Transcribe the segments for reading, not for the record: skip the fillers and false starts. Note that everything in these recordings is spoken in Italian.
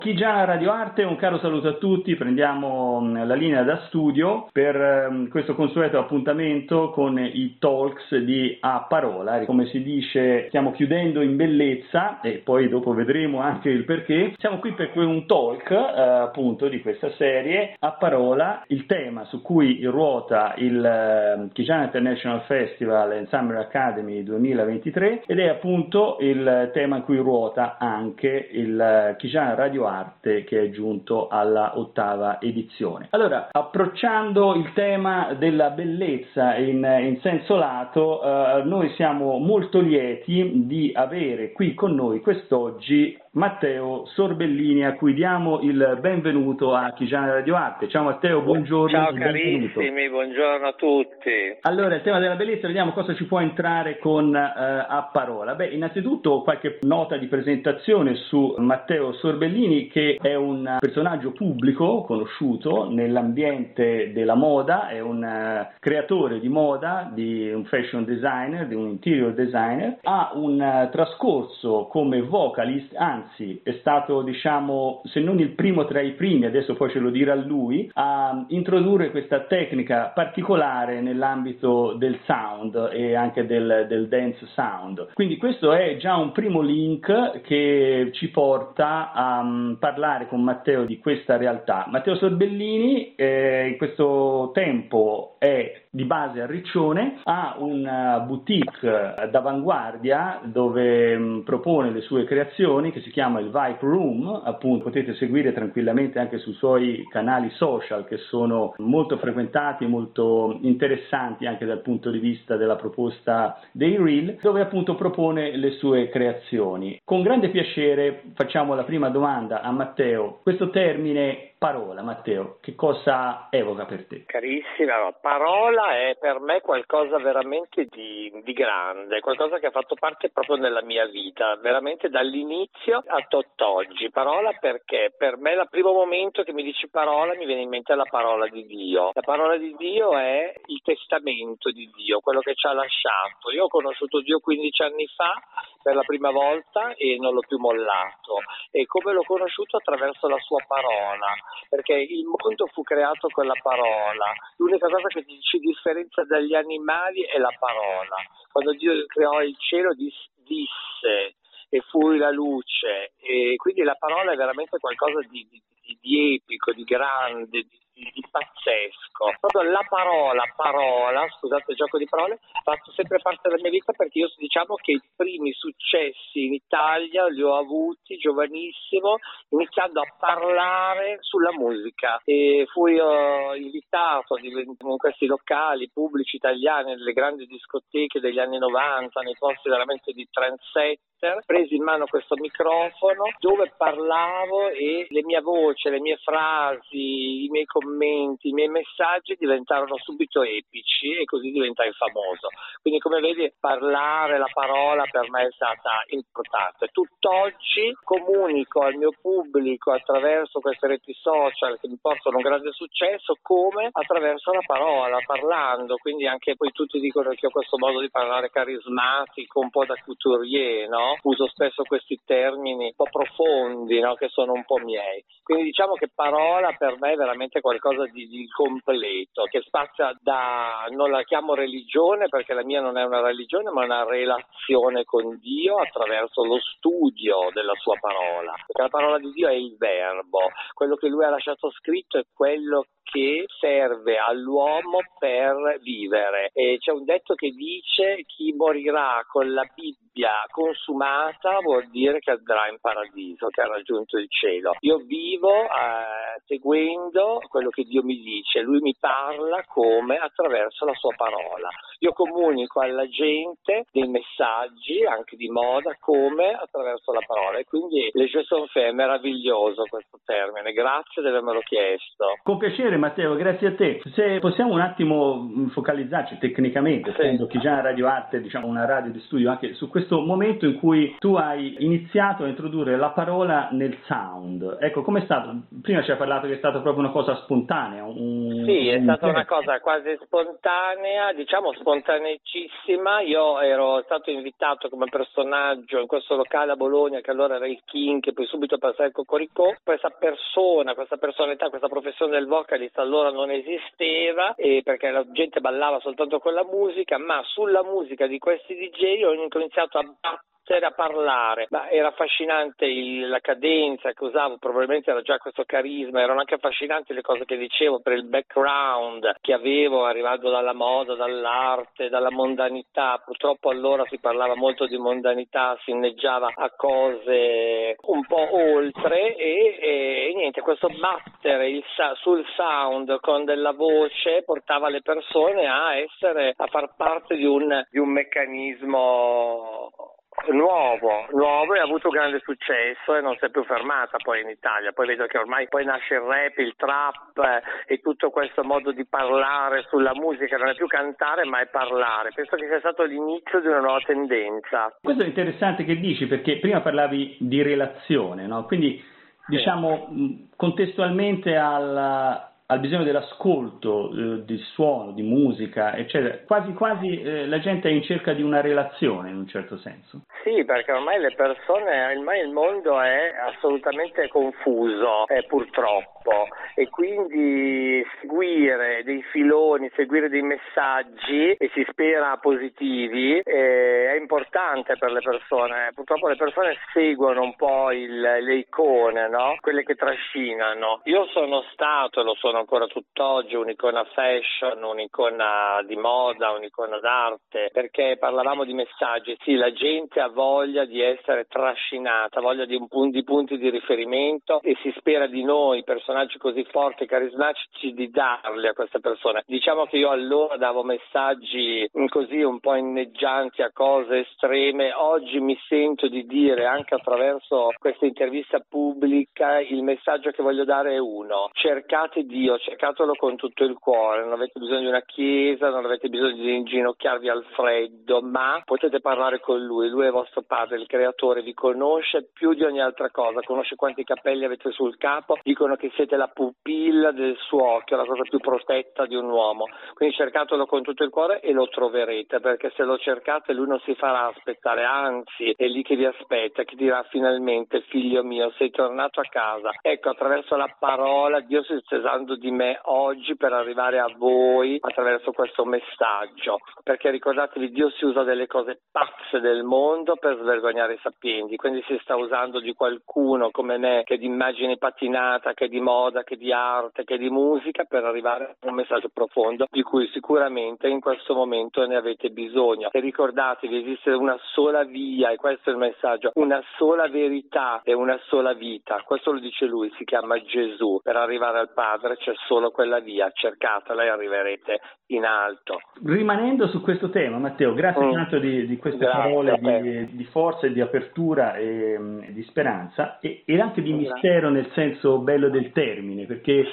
Chigiana Radio Arte, un caro saluto a tutti, prendiamo la linea da studio per questo consueto appuntamento con i talks di A Parola. Come si dice, stiamo chiudendo in bellezza e poi dopo vedremo anche il perché. Siamo qui per un talk appunto di questa serie, A Parola, il tema su cui ruota il Chigiana International Festival and Summer Academy 2023 ed è appunto il tema in cui ruota anche il Chigiana Radio Arte che è giunto alla 8ª edizione. Allora, approcciando il tema della bellezza in senso lato, noi siamo molto lieti di avere qui con noi quest'oggi Matteo Sorbellini, a cui diamo il benvenuto a Chigiana Radio Arte. Ciao Matteo, buongiorno. Ciao carissimi, buongiorno a tutti. Allora, il tema della bellezza, vediamo cosa ci può entrare con A Parola. Beh, innanzitutto qualche nota di presentazione su Matteo Sorbellini, che è un personaggio pubblico conosciuto nell'ambiente della moda, è un creatore di moda, di un fashion designer, di un interior designer, ha un trascorso come vocalist, anzi è stato, diciamo, se non il primo tra i primi, adesso poi ce lo dirà lui, a introdurre questa tecnica particolare nell'ambito del sound e anche del dance sound. Quindi questo è già un primo link che ci porta a parlare con Matteo di questa realtà. Matteo Sorbellini in questo tempo è di base a Riccione, ha una boutique d'avanguardia dove propone le sue creazioni che si chiama il Vibe Room, appunto potete seguire tranquillamente anche sui suoi canali social che sono molto frequentati, molto interessanti anche dal punto di vista della proposta dei reel, dove appunto propone le sue creazioni. Con grande piacere facciamo la prima domanda a Matteo. Questo termine parola, Matteo, che cosa evoca per te? Carissima, parola è per me qualcosa veramente di grande, qualcosa che ha fatto parte proprio nella mia vita, veramente dall'inizio a tutt'oggi. Parola perché per me il primo momento che mi dici parola mi viene in mente la parola di Dio. La parola di Dio è il testamento di Dio, quello che ci ha lasciato. Io ho conosciuto Dio 15 anni fa per la prima volta e non l'ho più mollato. E come l'ho conosciuto? Attraverso la sua parola. Perché il mondo fu creato con la parola, l'unica cosa che ci differenzia dagli animali è la parola. Quando Dio creò il cielo disse e fu la luce, e quindi la parola è veramente qualcosa di epico, di grande, di pazzesco. Proprio la parola, scusate il gioco di parole, ha fatto sempre parte della mia vita perché io diciamo che i primi successi in Italia li ho avuti giovanissimo iniziando a parlare sulla musica e fui invitato in questi locali pubblici italiani, nelle grandi discoteche degli anni 90, nei posti veramente di trendsetter, presi in mano questo microfono dove parlavo e le mie voci, le mie frasi, i miei commenti, i miei messaggi diventarono subito epici e così diventai famoso. Quindi come vedi parlare, la parola per me è stata importante. Tutt'oggi comunico al mio pubblico attraverso queste reti social che mi portano un grande successo come attraverso la parola, parlando, quindi anche poi tutti dicono che ho questo modo di parlare carismatico, un po' da couturier, no? Uso spesso questi termini un po' profondi, no? Che sono un po' miei. Quindi diciamo che parola per me è veramente qualcosa di completo, che spazia da, non la chiamo religione perché la mia non è una religione, ma una relazione con Dio attraverso lo studio della sua parola. Perché la parola di Dio è il verbo, quello che lui ha lasciato scritto è quello che serve all'uomo per vivere. E c'è un detto che dice: chi morirà con la Bibbia consumata vuol dire che andrà in paradiso, che ha raggiunto il cielo. Io vivo seguendo quello che Dio mi dice, lui mi parla come attraverso la sua parola. Io comunico alla gente dei messaggi anche di moda come attraverso la parola, e quindi le jeux sont faits, è meraviglioso questo termine, grazie di avermelo chiesto. Con piacere Matteo, grazie a te. Se possiamo un attimo focalizzarci tecnicamente, essendo Chigiana Radio Arte, diciamo una radio di studio, anche su questo momento in cui tu hai iniziato a introdurre la parola nel sound. Ecco, com'è stato? Prima ci hai parlato che è stata proprio una cosa spontanea. Sì, è stata una cosa quasi spontanea, diciamo spontanea spontaneicissima. Io ero stato invitato come personaggio in questo locale a Bologna che allora era il King, che poi subito passai al Cocoricò. Questa personalità, questa professione del vocalist allora non esisteva, perché la gente ballava soltanto con la musica, ma sulla musica di questi DJ ho iniziato a a parlare, ma era affascinante la cadenza che usavo, probabilmente era già questo carisma, erano anche affascinanti le cose che dicevo per il background che avevo arrivando dalla moda, dall'arte, dalla mondanità. Purtroppo allora si parlava molto di mondanità, si inneggiava a cose un po' oltre e niente, questo battere sul sound con della voce portava le persone a far parte di un meccanismo nuovo e ha avuto grande successo e non si è più fermata poi in Italia. Poi vedo che ormai poi nasce il rap, il trap e tutto questo modo di parlare sulla musica, non è più cantare ma è parlare. Penso che sia stato l'inizio di una nuova tendenza. Questo è interessante che dici, perché prima parlavi di relazione, no? Quindi diciamo contestualmente al bisogno dell'ascolto, di suono, di musica, eccetera. Quasi la gente è in cerca di una relazione in un certo senso. Sì, perché ormai il mondo è assolutamente confuso, purtroppo, e quindi seguire dei filoni, seguire dei messaggi e si spera positivi è importante per le persone. Purtroppo le persone seguono un po' le icone, no? Quelle che trascinano. Io sono stato, lo sono ancora tutt'oggi, un'icona fashion, un'icona di moda, un'icona d'arte, perché parlavamo di messaggi. Sì, la gente ha voglia di essere trascinata, voglia di punti di riferimento e si spera di noi, personaggi così forti e carismatici, di darli a queste persone. Diciamo che io allora davo messaggi così un po' inneggianti a cose estreme. Oggi mi sento di dire, anche attraverso questa intervista pubblica, il messaggio che voglio dare è uno: cercate Dio, cercatelo con tutto il cuore, non avete bisogno di una chiesa, non avete bisogno di inginocchiarvi al freddo, ma potete parlare con lui è vostro padre, il creatore, vi conosce più di ogni altra cosa, conosce quanti capelli avete sul capo, dicono che siete la pupilla del suo occhio, la cosa più protetta di un uomo, quindi cercatelo con tutto il cuore e lo troverete, perché se lo cercate lui non si farà aspettare, anzi è lì che vi aspetta, che dirà finalmente: figlio mio, sei tornato a casa. Ecco, attraverso la parola Dio si sta usando di me oggi per arrivare a voi attraverso questo messaggio, perché ricordatevi, Dio si usa delle cose pazze del mondo per svergognare i sapienti, quindi si sta usando di qualcuno come me, che è di immagine patinata, che è di moda, che è di arte, che è di musica, per arrivare a un messaggio profondo di cui sicuramente in questo momento ne avete bisogno. E ricordatevi, esiste una sola via, e questo è il messaggio, una sola verità e una sola vita. Questo lo dice lui, si chiama Gesù. Per arrivare al Padre c'è solo quella via, cercatela e arriverete in alto. Rimanendo su questo tema, Matteo, grazie tanto di queste parole di forza e di apertura e di speranza e anche di mistero nel senso bello del termine, perché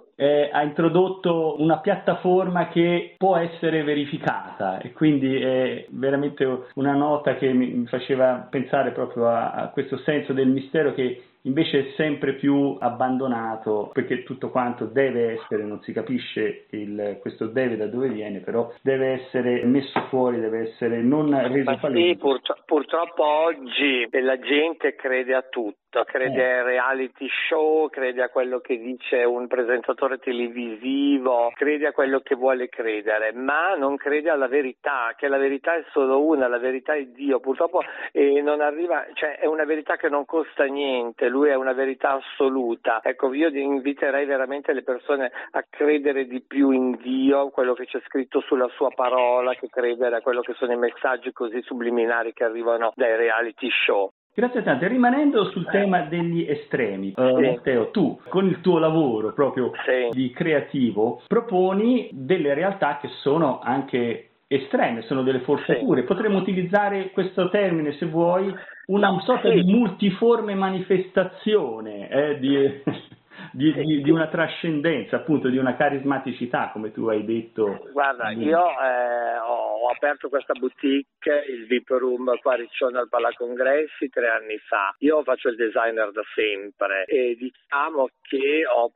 ha introdotto una piattaforma che può essere verificata e quindi è veramente una nota che mi faceva pensare proprio a questo senso del mistero che invece è sempre più abbandonato, perché tutto quanto deve essere, non si capisce questo deve da dove viene, però deve essere messo fuori, deve essere non reso palese. Sì, purtroppo oggi la gente crede a tutto, crede ai reality show, crede a quello che dice un presentatore televisivo, crede a quello che vuole credere, ma non crede alla verità, che la verità è solo una, la verità è Dio. Purtroppo non arriva, cioè è una verità che non costa niente, lui è una verità assoluta. Ecco, io inviterei veramente le persone a credere di più in Dio, quello che c'è scritto sulla sua parola, che credere a quello che sono i messaggi così subliminari che arrivano dai reality show. Grazie tante. Rimanendo sul tema degli estremi, Matteo, tu con il tuo lavoro proprio di creativo proponi delle realtà che sono anche estreme, sono delle forzature. Potremmo utilizzare questo termine, se vuoi, una sorta di multiforme manifestazione di una trascendenza, appunto, di una carismaticità, come tu hai detto. Guarda, io ho aperto questa boutique, il VIP Room qua a Riccione al Palacongressi 3 anni fa. Io faccio il designer da sempre e diciamo che ho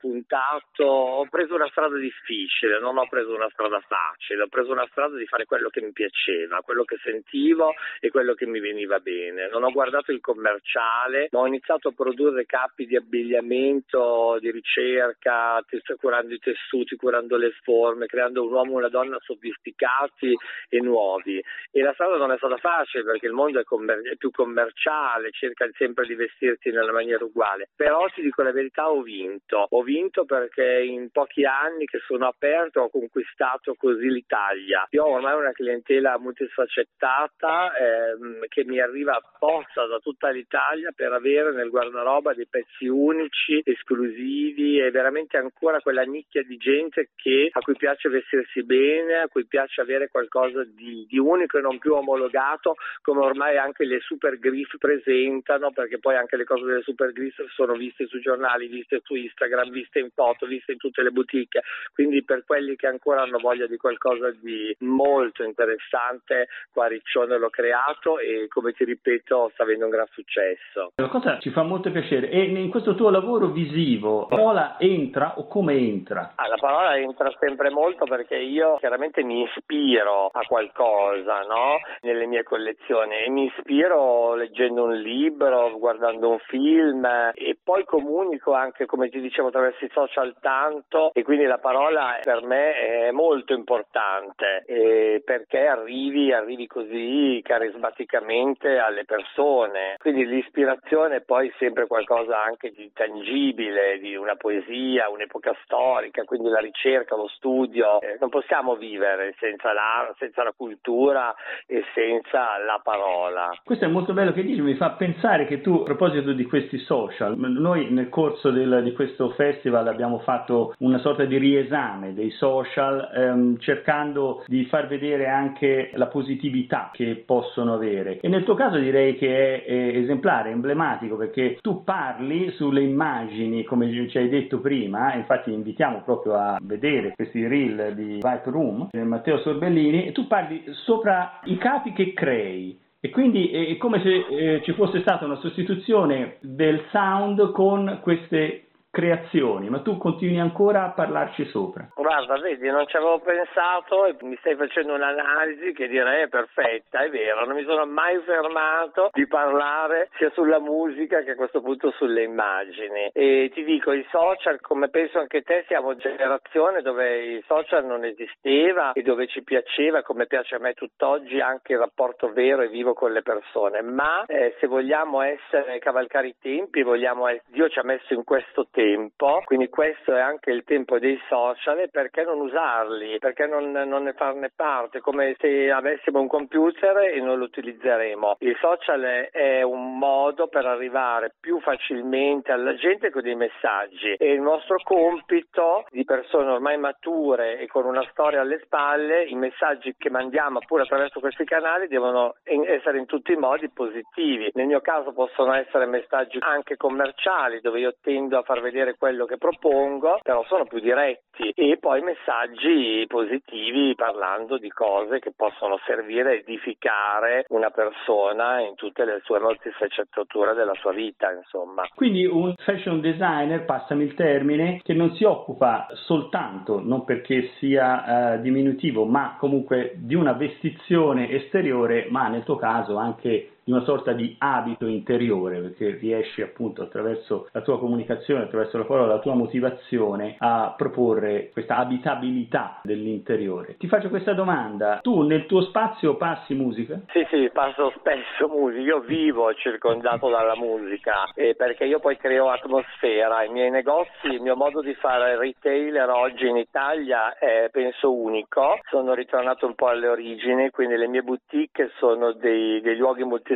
preso una strada difficile, non ho preso una strada facile, ho preso una strada di fare quello che mi piaceva, quello che sentivo e quello che mi veniva bene. Non ho guardato il commerciale, ma ho iniziato a produrre capi di abbigliamento, di ricerca, curando i tessuti, curando le forme, creando un uomo e una donna sofisticati e nuovi. E la strada non è stata facile perché il mondo è più commerciale, cerca sempre di vestirti nella maniera uguale. Però ti dico la verità, ho vinto perché in pochi anni che sono aperto ho conquistato così l'Italia. Io ho ormai una clientela multisfaccettata che mi arriva apposta da tutta l'Italia per avere nel guardaroba dei pezzi unici, esclusivi e veramente ancora quella nicchia di gente a cui piace vestirsi bene, a cui piace avere qualcosa di unico e non più omologato, come ormai anche le super griff presentano, perché poi anche le cose delle super griff sono viste sui giornali, viste su Instagram, viste in foto, viste in tutte le boutique. Quindi per quelli che ancora hanno voglia di qualcosa di molto interessante, qua a Riccione l'ho creato e, come ti ripeto, sta avendo un gran successo. La cosa ci fa molto piacere. E in questo tuo lavoro visivo, la parola entra o come entra? La parola entra sempre molto perché io chiaramente mi ispiro a qualcosa, no? Nelle mie collezioni, e mi ispiro leggendo un libro, guardando un film e poi comunico anche, come ti dicevo, attraverso i social tanto, e quindi la parola per me è molto importante perché arrivi così carismaticamente alle persone. Quindi l'ispirazione è poi sempre qualcosa anche di tangibile, di una poesia, un'epoca storica, quindi la ricerca, lo studio. Non possiamo vivere senza la cultura e senza la parola. Questo è molto bello che dici, mi fa pensare che tu, a proposito di questi social, noi nel corso di questo festival abbiamo fatto una sorta di riesame dei social, cercando di far vedere anche la positività che possono avere, e nel tuo caso direi che è esemplare, emblematico, perché tu parli sulle immagini, come ci hai detto prima, infatti invitiamo proprio a vedere questi reel di VIP Room, Matteo Sorbellini, e tu parli sopra i capi che crei. E quindi è come se ci fosse stata una sostituzione del sound con queste creazioni, ma tu continui ancora a parlarci sopra. Guarda, vedi, non ci avevo pensato e mi stai facendo un'analisi che direi è perfetta, è vero, non mi sono mai fermato di parlare sia sulla musica che a questo punto sulle immagini. E ti dico, i social, come penso anche te, siamo generazione dove i social non esisteva e dove ci piaceva, come piace a me tutt'oggi, anche il rapporto vero e vivo con le persone, ma se vogliamo cavalcare i tempi, Dio ci ha messo in questo tempo, quindi questo è anche il tempo dei social, perché non usarli, perché non ne farne parte, come se avessimo un computer e non lo utilizzeremo. Il social è un modo per arrivare più facilmente alla gente con dei messaggi, e il nostro compito di persone ormai mature e con una storia alle spalle, i messaggi che mandiamo pure attraverso questi canali devono essere in tutti i modi positivi. Nel mio caso possono essere messaggi anche commerciali, dove io tendo a far vedere quello che propongo, però sono più diretti, e poi messaggi positivi parlando di cose che possono servire a edificare una persona in tutte le sue multifaccettature della sua vita, insomma. Quindi un fashion designer, passami il termine, che non si occupa soltanto, non perché sia diminutivo, ma comunque di una vestizione esteriore, ma nel tuo caso anche di una sorta di abito interiore, perché riesci appunto attraverso la tua comunicazione, attraverso la parola, la tua motivazione a proporre questa abitabilità dell'interiore. Ti faccio questa domanda: tu nel tuo spazio passi musica? Sì, passo spesso musica, io vivo circondato dalla musica, perché io poi creo atmosfera. I miei negozi, il mio modo di fare retailer oggi in Italia è penso unico, sono ritornato un po' alle origini, quindi le mie boutique sono dei luoghi multisfaccettati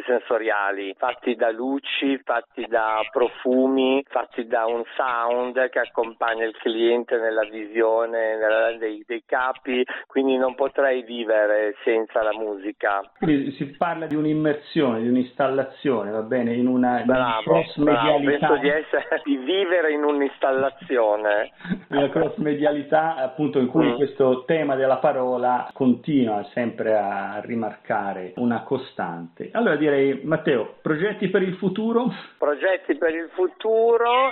sensoriali, fatti da luci, fatti da profumi, fatti da un sound che accompagna il cliente nella visione dei capi, quindi non potrei vivere senza la musica. Quindi si parla di un'immersione, di un'installazione, va bene, in una cross-medialità. Penso di vivere in un'installazione. Una cross-medialità appunto in cui questo tema della parola continua sempre a rimarcare una costante. Allora direi, Matteo, progetti per il futuro? Progetti per il futuro,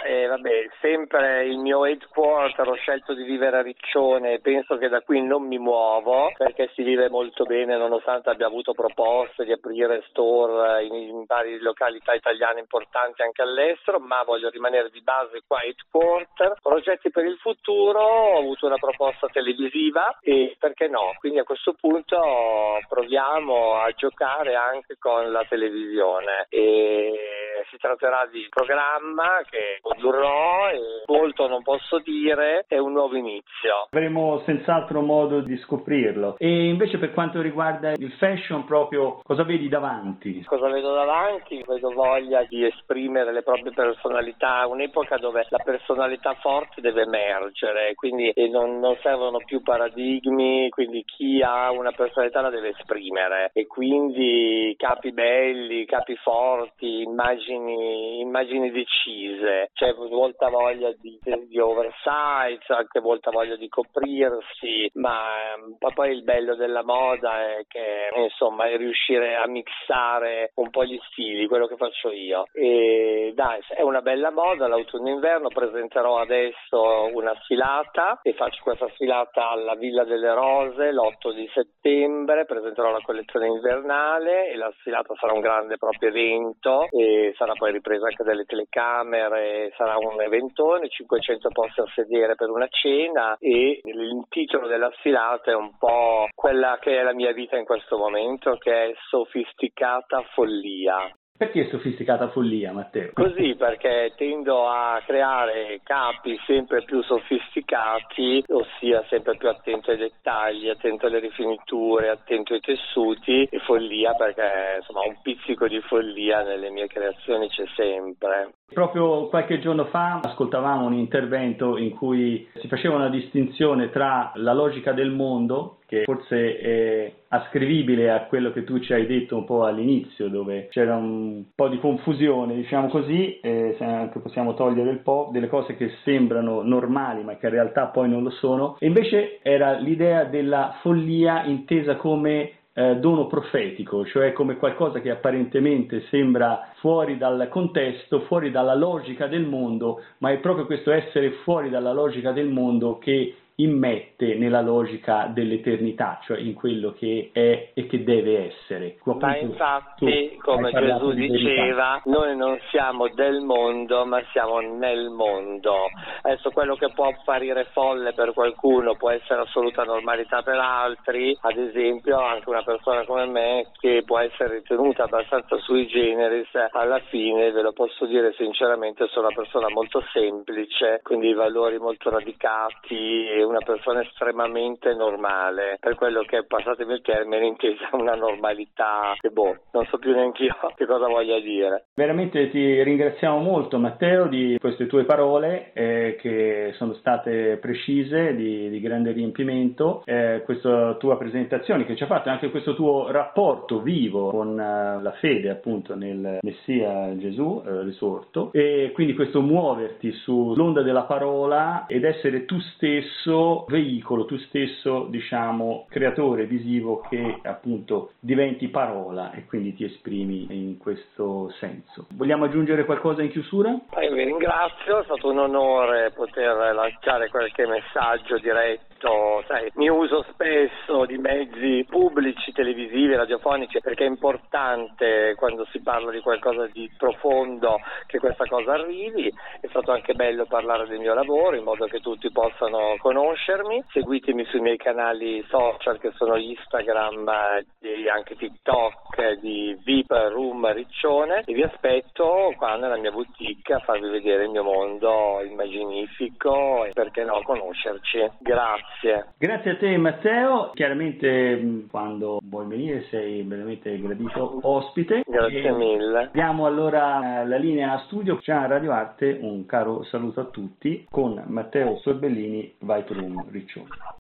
sempre il mio headquarter, ho scelto di vivere a Riccione e penso che da qui non mi muovo perché si vive molto bene nonostante abbia avuto proposte di aprire store in varie località italiane importanti anche all'estero, ma voglio rimanere di base qua headquarter. Progetti per il futuro, ho avuto una proposta televisiva e perché no? Quindi a questo punto proviamo a giocare anche con la televisione e si tratterà di programma che condurrò e molto non posso dire, è un nuovo inizio. Avremo senz'altro modo di scoprirlo. E invece per quanto riguarda il fashion proprio, cosa vedi davanti? Cosa vedo davanti? Vedo voglia di esprimere le proprie personalità, un'epoca dove la personalità forte deve emergere, quindi non servono più paradigmi, quindi chi ha una personalità la deve esprimere e quindi capi belli, capi forti, immagini decise, c'è molta voglia di oversize, anche molta voglia di coprirsi, ma poi il bello della moda è che insomma è riuscire a mixare un po' gli stili, quello che faccio io. E dai, è una bella moda, l'autunno-inverno, presenterò adesso una sfilata e faccio questa sfilata alla Villa delle Rose l'8 di settembre, presenterò la collezione invernale e la sfilata sarà un grande proprio evento e sarà poi ripresa anche dalle telecamere, sarà un eventone, 500 posti a sedere per una cena e il titolo della sfilata è un po' quella che è la mia vita in questo momento, che è Sofisticata Follia. Perché sofisticata follia, Matteo? Così, perché tendo a creare capi sempre più sofisticati, ossia sempre più attento ai dettagli, attento alle rifiniture, attento ai tessuti, e follia perché insomma un pizzico di follia nelle mie creazioni c'è sempre. Proprio qualche giorno fa ascoltavamo un intervento in cui si faceva una distinzione tra la logica del mondo, che forse è ascrivibile a quello che tu ci hai detto un po' all'inizio, dove c'era un po' di confusione, diciamo così, e anche possiamo togliere il po' delle cose che sembrano normali ma che in realtà poi non lo sono, e invece era l'idea della follia intesa come dono profetico, cioè come qualcosa che apparentemente sembra fuori dal contesto, fuori dalla logica del mondo, ma è proprio questo essere fuori dalla logica del mondo che immette nella logica dell'eternità, cioè in quello che è e che deve essere. Ma infatti, come Gesù diceva, noi non siamo del mondo, ma siamo nel mondo. Adesso quello che può apparire folle per qualcuno può essere assoluta normalità per altri, ad esempio anche una persona come me che può essere ritenuta abbastanza sui generis, alla fine ve lo posso dire sinceramente, sono una persona molto semplice, quindi i valori molto radicati, una persona estremamente normale, per quello che, passatemi il termine, intesa una normalità che non so più neanche io che cosa voglia dire. Veramente ti ringraziamo molto, Matteo, di queste tue parole che sono state precise, di grande riempimento, questa tua presentazione che ci ha fatto, anche questo tuo rapporto vivo con la fede appunto nel Messia Gesù risorto, e quindi questo muoverti sull'onda della parola ed essere tu stesso veicolo, tu stesso diciamo creatore visivo che appunto diventi parola e quindi ti esprimi in questo senso. Vogliamo aggiungere qualcosa in chiusura? Io vi ringrazio, è stato un onore poter lanciare qualche messaggio diretto. Sai, mi uso spesso di mezzi pubblici, televisivi, radiofonici, perché è importante quando si parla di qualcosa di profondo che questa cosa arrivi. È stato anche bello parlare del mio lavoro in modo che tutti possano conoscere conoscermi, seguitemi sui miei canali social che sono Instagram e anche TikTok di VIP Room Riccione, e vi aspetto qua nella mia boutique a farvi vedere il mio mondo immaginifico e perché no conoscerci. Grazie. Grazie a te Matteo, chiaramente quando vuoi venire sei veramente gradito ospite. Grazie mille. Diamo allora la linea a studio. Ciao Radio Arte, un caro saluto a tutti con Matteo Sorbellini, VIP Room Riccione.